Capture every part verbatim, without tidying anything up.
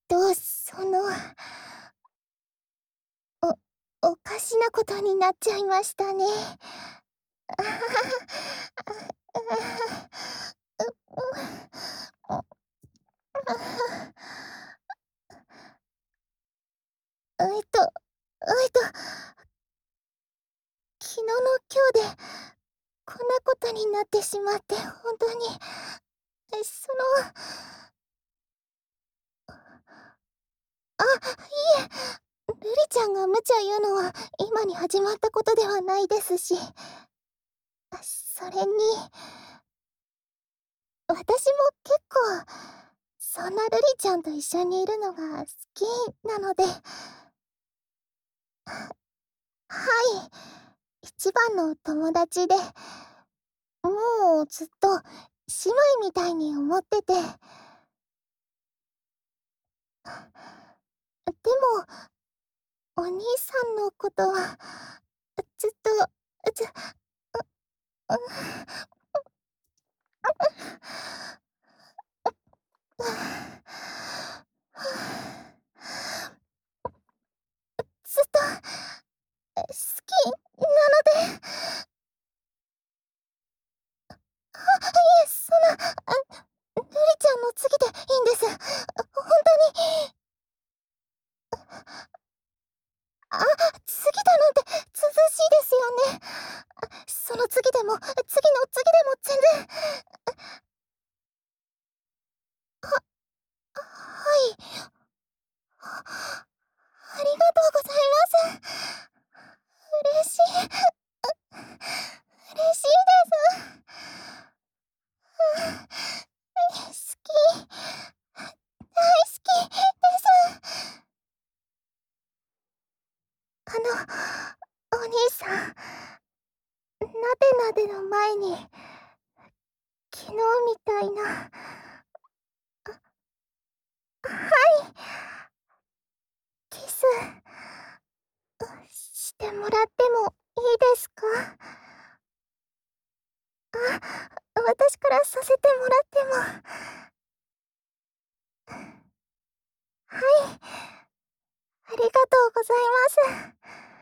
と、その、お、おかしなことになっちゃいましたね。あははは。あ、う、う、う、あは。えっとえっと昨日の今日で、こんなことになってしまってほんとに、え、そのあ、いえ、瑠璃ちゃんが無茶言うのは今に始まったことではないですし、あ、それに私も結構、そんな瑠璃ちゃんと一緒にいるのが好きなので。はい、一番の友達で、もうずっと姉妹みたいに思ってて。でも、お兄さんのことは、ずっと、ずううずっと、好きなので。あ、いえ、そんな、あ、瑠璃ちゃんの次でいいんです。ほんとに。あ、次だなんてずうずうしいですよね。あ、その次でも、次の次でも全然。ははい。あありがとうございます。嬉しい。嬉しいです。好き。大好きです。あの、お兄さん、なでなでの前に、昨日みたいなあ、はい。キス、うしてもらってもいいですか？あ、私からさせてもらっても。はい。ありがとうございます。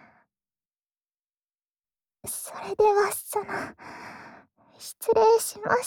それでは、その、失礼します。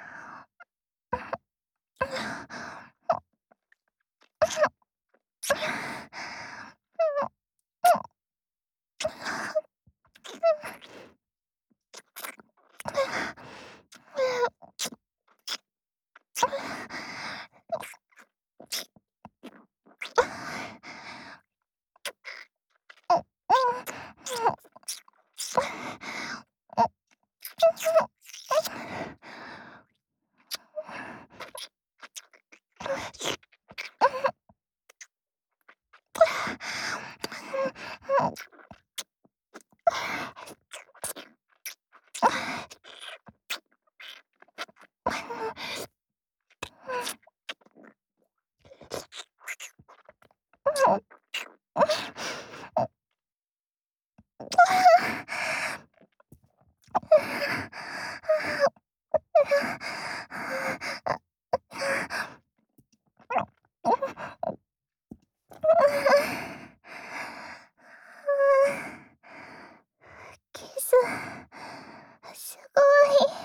キス、すごい。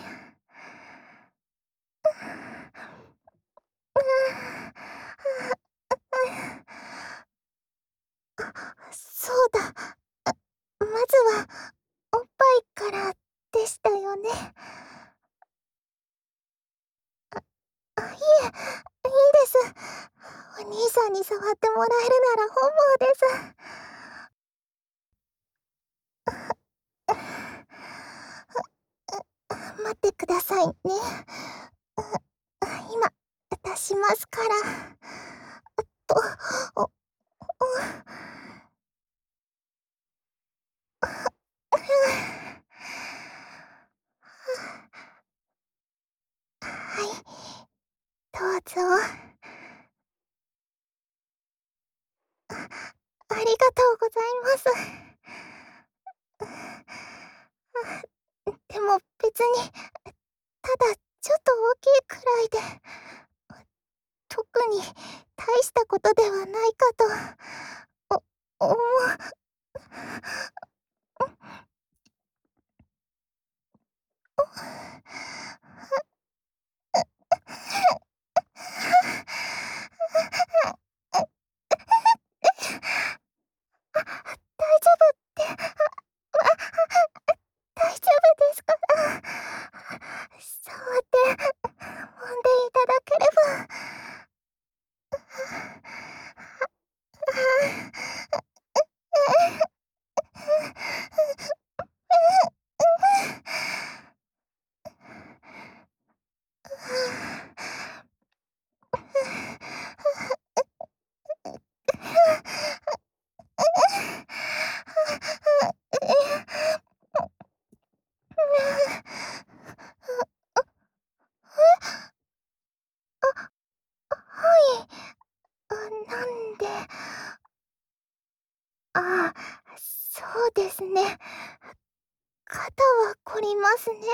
そうだ。あ、まずは、おっぱいからでしたよね。ああ、いえ、いいです。お兄さんに触ってもらえるなら本望です。待ってくださいね。今、出しますから。えっと、おおはい、どうぞ。あ、ありがとうございます。あ、でも別に、ただちょっと大きいくらいで、特特に大したことではないかと、お思う。大丈夫って、あ、あ、大丈夫ですから。そうやって揉んでいただければ。はい。あ、なんで。ああ、そうですね。肩は凝りますね。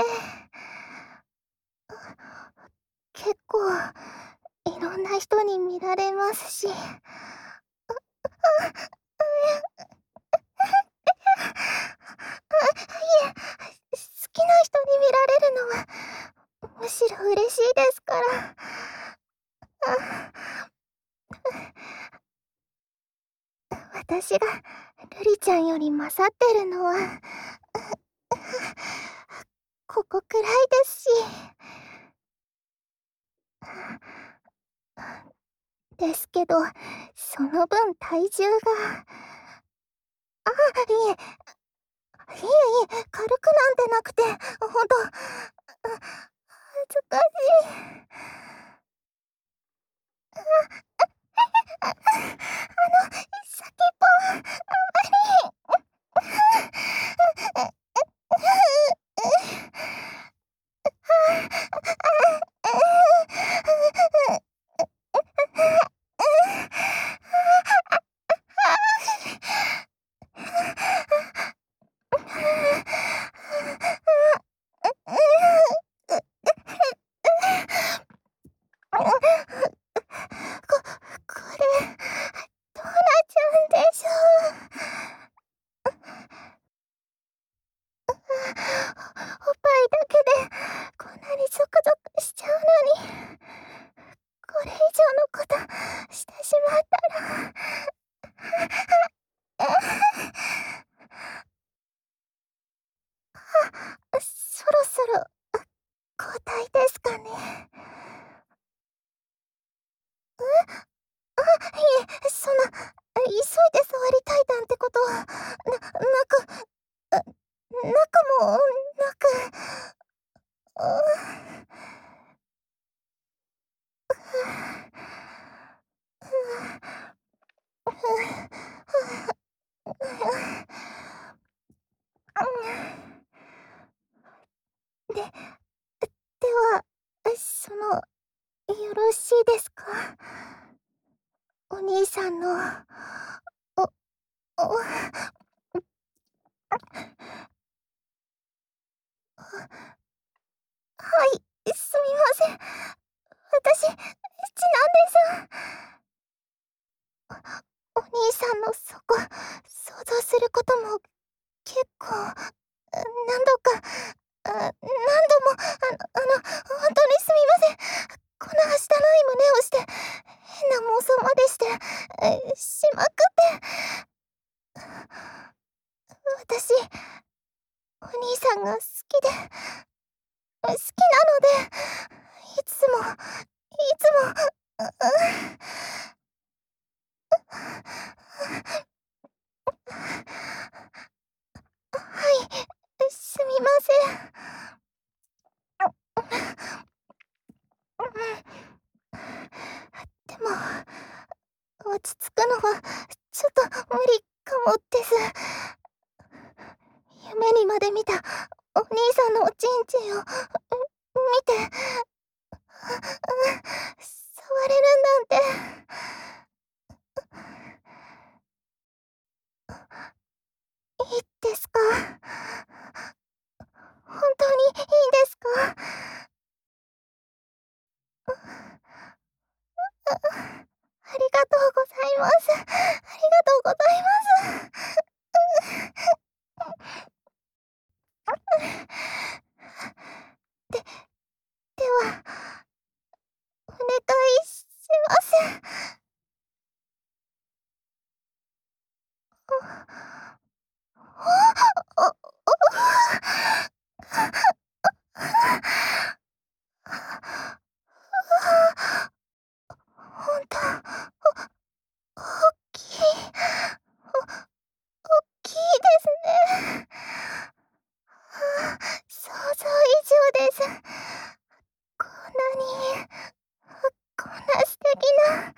結構いろんな人に見られますし。あ、あ、あ、ういえ、好きな人に見られるのはむしろ嬉しいですから。あ、私が瑠璃ちゃんより勝ってるのはここくらいですし。ですけど、その分体重が。あ、いえ、いえいえ、軽くなんてなくて、ほんと、恥ずかしい。あ、あ、あ、あの、先っぽ、あまり。ここれ、どうなっちゃうんでしょう。おっぱいだけでこんなにゾクゾクしちゃうのに、これ以上のことしてしまったら。あ、そろそろ、あ、交代ですかね。え？あ、いえ、そんな、急いで触りたいなんてことは、ななく、あ、なくもなく、あ。ででは、その、よろしいですか？お兄さんの、おおはい、すみません。私、次男です。お兄さんのそこ、想像することも結構、何度か、あ、何度も、あのあの、ほんとにすみません。このはしたない真似をして、変な妄想までして、え、しまくって。私、お兄さんが好きで、好きなので、いつもいつも、うう。はい、すみません。でも、落ち着くのはちょっと無理かもです。夢にまで見たお兄さんのおちんちんを、見て、触れるなんて。いいですか？本当にいいんですか？ います。ありがとうございます。ででは、お願いします。あ、おほんと、おおっきい。おおっきいですね。想像以上です。こんなに、こんな素敵な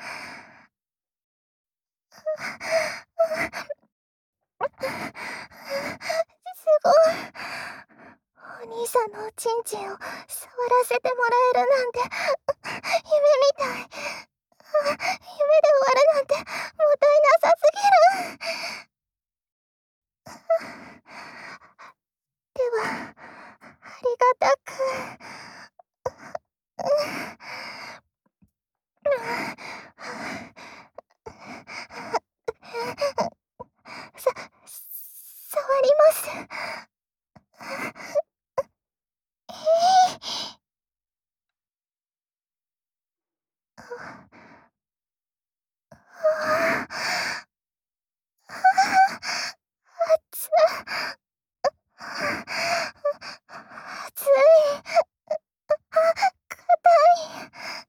すごい。お兄さんのおちんちんを触らせてもらえるなんて、夢みたい。夢で終わるなんてもったいなさすぎる。では、ありがたく。さ触ります。えい。ああ。あつ。熱い。硬い。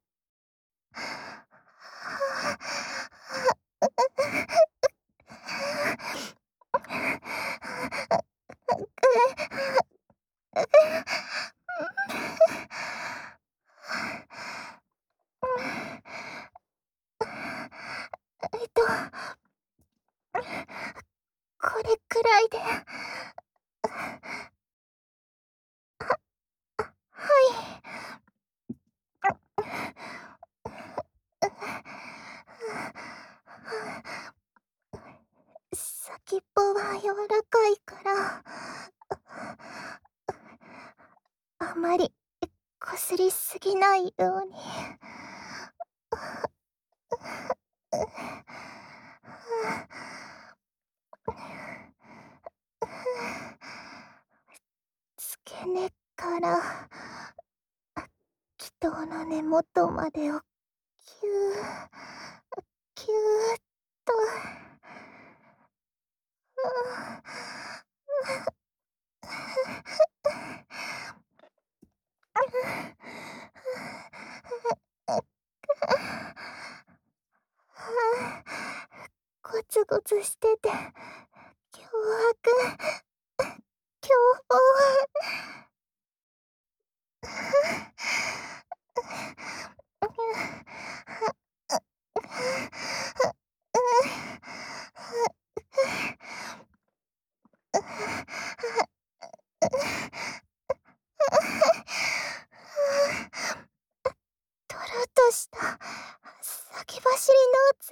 えっと、これくらいで。はい。先っぽは柔らかいから、あまりこすりすぎないように。付け根から気筒の根元までをぎゅーぎゅーっと。ゴツゴツしてて凶悪、凶暴。とろっとした先走りのおつ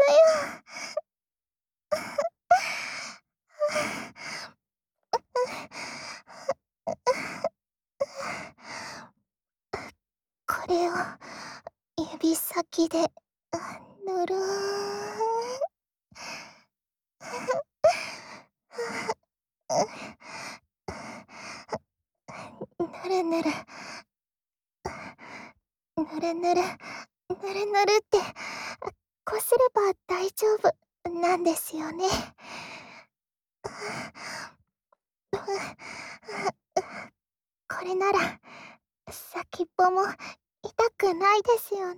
ゆ。これを指先でぬるぬるぬるぬるぬるぬるぬるってこすれば大丈夫なんですよね。これなら先っぽも痛くないですよね。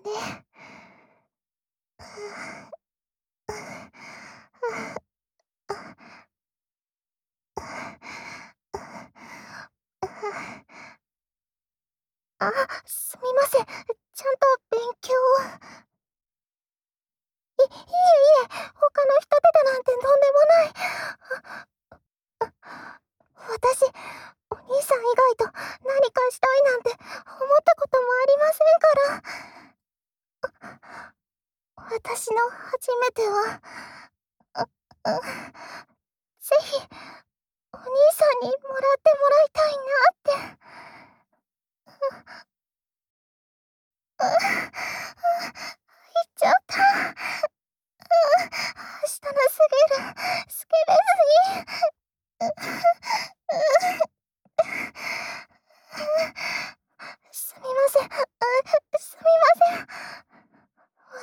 あ、すみません。ちゃんと勉強を。いいえいえ、他の人手だなんてとんでもない。私、お兄さん以外と何かしたいなんて思ったこともありませんから。私の初めては、ぜひ、お兄さんにもらってもらいたいなって。言っちゃった。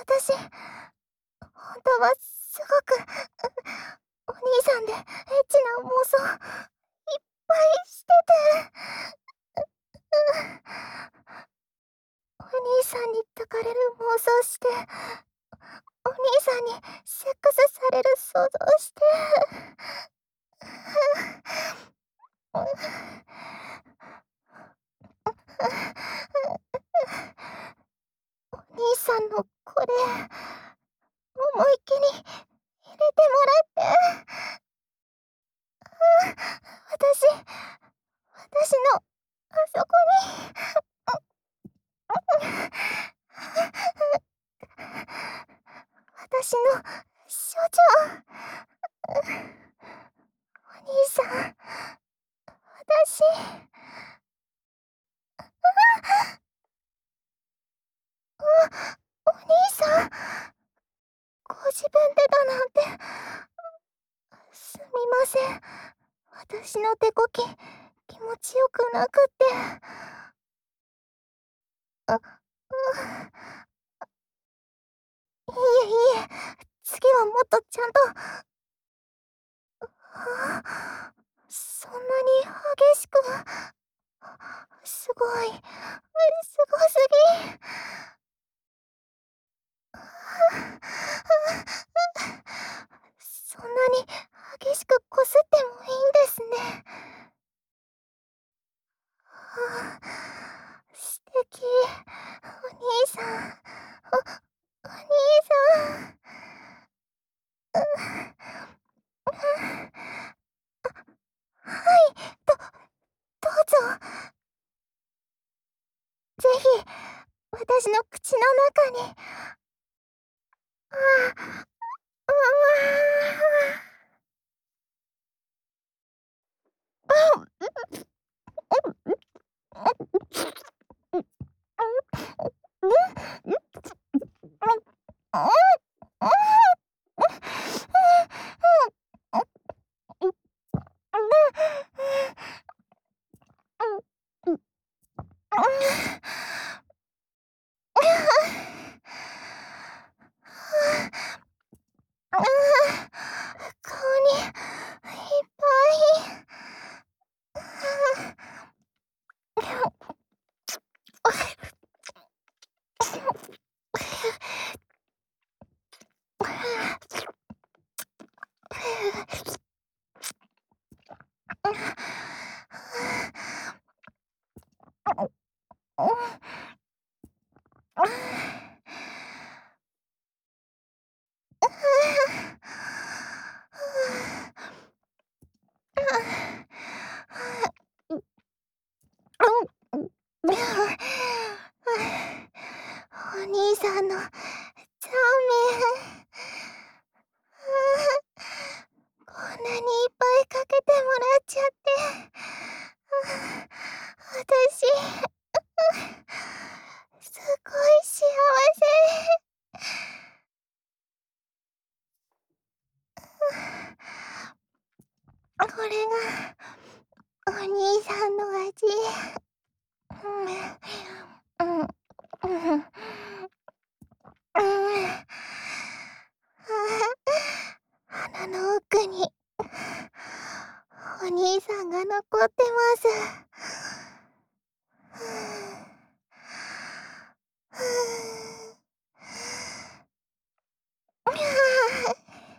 私、ほんとはすごく、お兄さんでエッチな妄想、いっぱいしてて。お兄さんに抱かれる妄想して、お兄さんにセックスされる想像して。お兄さんのこれ、思いっきり入れてもらって。私、私の、あそこに。私の処女。お兄さん、私。あ、お兄さん。ご自分でだなんて。すみません。私の手こき、気持ちよくなくって。あ、あ。いえいえ、次はもっとちゃんと。ああ、そんなに激しく。すごい、すごすぎ。そんなに激しくこすってもいいんですね。はあ、素敵。お兄さん。お、お兄さん。う、あ、はい、どどうぞ。ぜひ、私の口の中に。ああ、うわ。ああ、顔にいっぱい。お兄さんのチャーメン。こんなにいっぱいかけてもらっちゃって。私、すごい幸せ。これが、お兄さんの味。うん。うん。うん。うん。鼻の奥に、お兄さんが残ってます。ふぅ。ふぅ。にゃあ。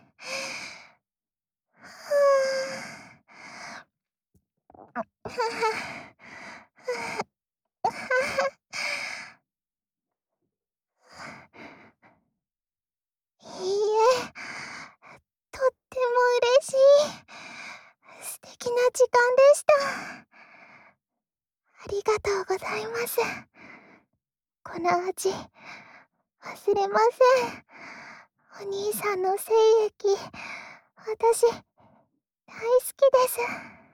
ふぅ。ふは。ふは。いいえ、とっても嬉しい、素敵な時間でした。ありがとうございます。この味、忘れません。お兄さんの精液、私、大好きです。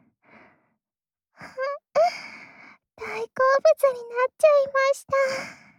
大好物になっちゃいました。